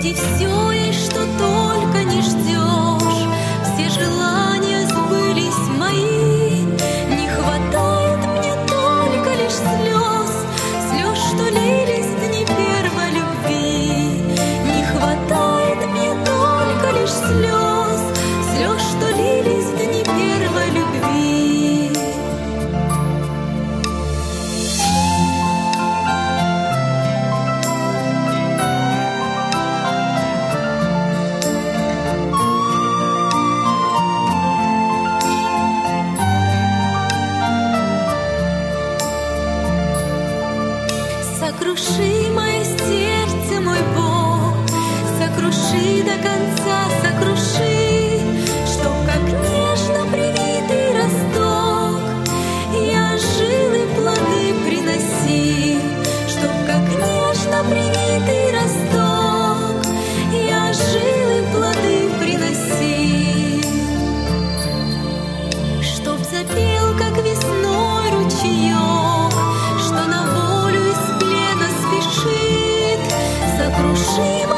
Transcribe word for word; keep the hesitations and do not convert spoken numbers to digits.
Где все есть, что только не ждешь, все желания сбылись мои. Не хватает мне только лишь слез, слез, что лились в дни первой любви. Не хватает мне только лишь слез, слез, что лились в дни первой любви. Сокруши мое сердце, мой Бог, сокруши до конца, сокруши, чтоб как нежно привитый росток я жил и плоды приносил, чтоб как нежно привитый росток я жил и плоды приносил, чтоб запел, как весной ручеек, что на волю из плена спешит. Сокруши